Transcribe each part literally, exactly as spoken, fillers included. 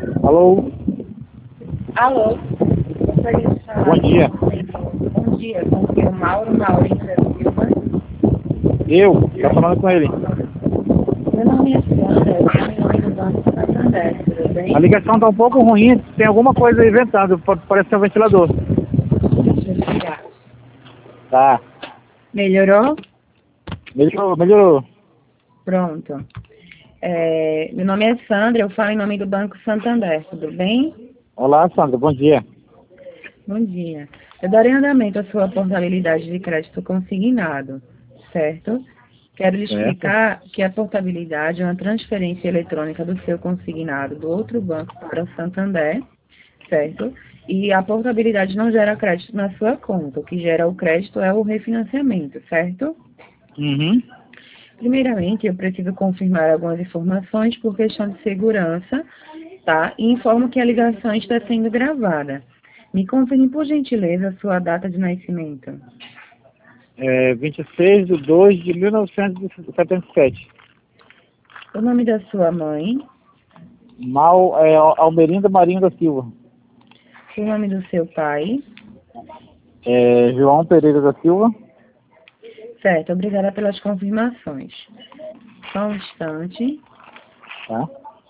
Alô? Alô? Gostaria de falar Bom dia. com- Bom dia, com o senhor Mauro Maurício da Silva. Eu? Tá falando com ele. Meu nome é Sandra, eu sou em nome do Banco Santander, tudo bem? A ligação tá um pouco ruim, tem alguma coisa aí ventando, pa- parece que é um ventilador. Deixa eu tirar. Tá. Melhorou? Melhorou, melhorou. Pronto. É, meu nome é Sandra, eu falo em nome do Banco Santander, tudo bem? Olá, Sandra, bom dia. Bom dia. Eu darei andamento à sua portabilidade de crédito consignado, certo? Quero lhe Certo. explicar que a portabilidade é uma transferência eletrônica do seu consignado do outro banco para o Santander, certo? E a portabilidade não gera crédito na sua conta. O que gera o crédito é o refinanciamento, certo? Uhum. Primeiramente, eu preciso confirmar algumas informações por questão de segurança, tá? E informo que a ligação está sendo gravada. Me confirme, por gentileza, a sua data de nascimento. É vinte e seis de dois de mil novecentos e setenta e sete. O nome da sua mãe, Mal, é, Almerinda Marinho da Silva. o nome do seu pai. É, João Pereira da Silva. Certo, obrigada pelas confirmações. Só um instante. Tá.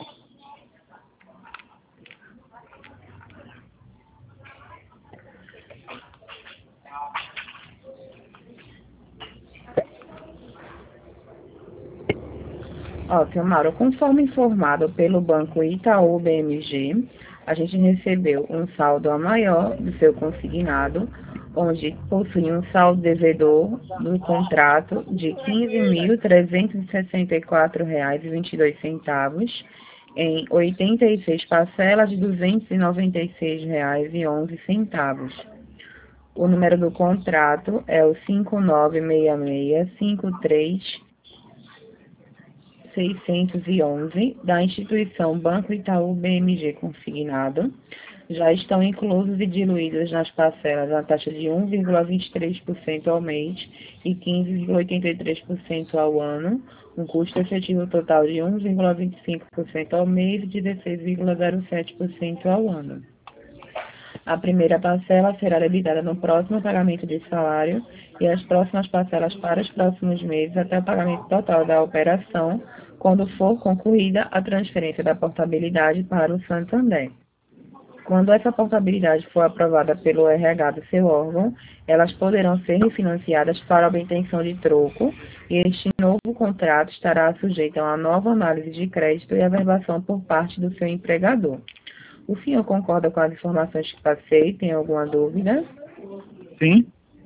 Ó, seu Mauro, conforme informado pelo Banco Itaú B M G, a gente recebeu um saldo a maior do seu consignado, onde possui um saldo devedor do contrato de quinze mil trezentos e sessenta e quatro reais e vinte e dois centavos em oitenta e seis parcelas de duzentos e noventa e seis reais e onze centavos. O número do contrato é o cinco nove seis seis cinco três seiscentos e onze da instituição Banco Itaú B M G consignado. Já estão inclusos e diluídos nas parcelas a taxa de um vírgula vinte e três por cento ao mês e quinze vírgula oitenta e três por cento ao ano, um custo efetivo total de um vírgula vinte e cinco por cento ao mês e dezesseis vírgula zero sete por cento ao ano. A primeira parcela será debitada no próximo pagamento de salário e as próximas parcelas para os próximos meses até o pagamento total da operação, quando for concluída a transferência da portabilidade para o Santander. Quando essa portabilidade for aprovada pelo R H do seu órgão, elas poderão ser refinanciadas para obtenção de troco e este novo contrato estará sujeito a uma nova análise de crédito e averbação por parte do seu empregador. O senhor concorda com as informações que passei? Tem alguma dúvida? Sim.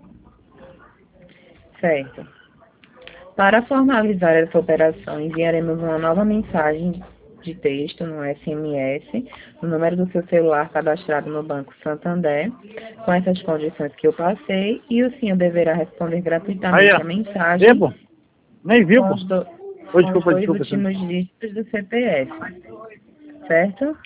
Certo. Para formalizar essa operação, enviaremos uma nova mensagem de texto no S M S, no número do seu celular cadastrado no Banco Santander, com essas condições que eu passei, e o senhor deverá responder Aí, gratuitamente ó. a mensagem Vê, pô. Nem viu, com pô. os, do, Oi, com os desculpa, dois desculpa. Sandra. últimos dígitos do C P F. Certo?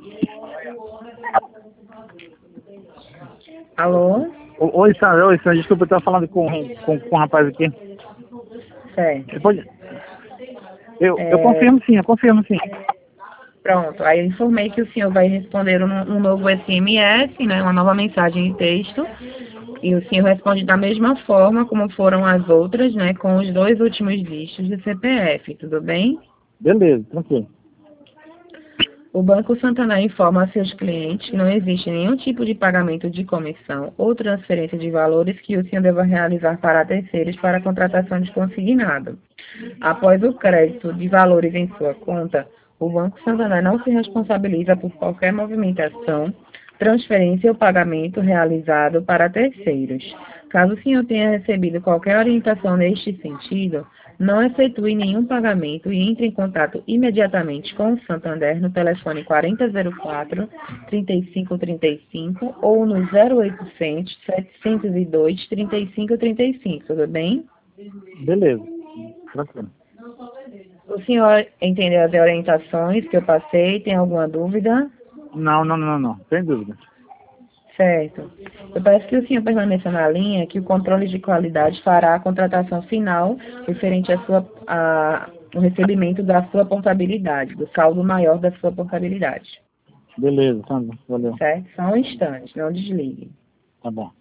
Alô? O- Oi, Sandra, oi, Sandra, desculpa, eu tava falando com, com, com um rapaz aqui. Certo. Você pode... Eu, É, eu confirmo sim, eu confirmo sim. Pronto, aí eu informei que o senhor vai responder um, um novo S M S, né, uma nova mensagem de texto, e o senhor responde da mesma forma como foram as outras, né, com os dois últimos dígitos do C P F, tudo bem? Beleza, tranquilo. O Banco Santander informa a seus clientes que não existe nenhum tipo de pagamento de comissão ou transferência de valores que o senhor deva realizar para terceiros para a contratação de consignado. Após o crédito de valores em sua conta, o Banco Santander não se responsabiliza por qualquer movimentação, transferência ou pagamento realizado para terceiros. Caso o senhor tenha recebido qualquer orientação neste sentido, não efetue nenhum pagamento e entre em contato imediatamente com o Santander no telefone quarenta zero quatro, trinta e cinco trinta e cinco ou no zero oitocentos, setecentos e dois, trinta e cinco trinta e cinco, tudo bem? Beleza, tranquilo. O senhor entendeu as orientações que eu passei? Tem alguma dúvida? Não, não, não, não, sem dúvida. Certo. Eu peço que o senhor permaneça na linha, que o controle de qualidade fará a contratação final referente à sua, a, o recebimento da sua portabilidade, do saldo maior da sua portabilidade. Beleza, Sandra. Valeu. certo? Só um instante, não desligue. Tá bom.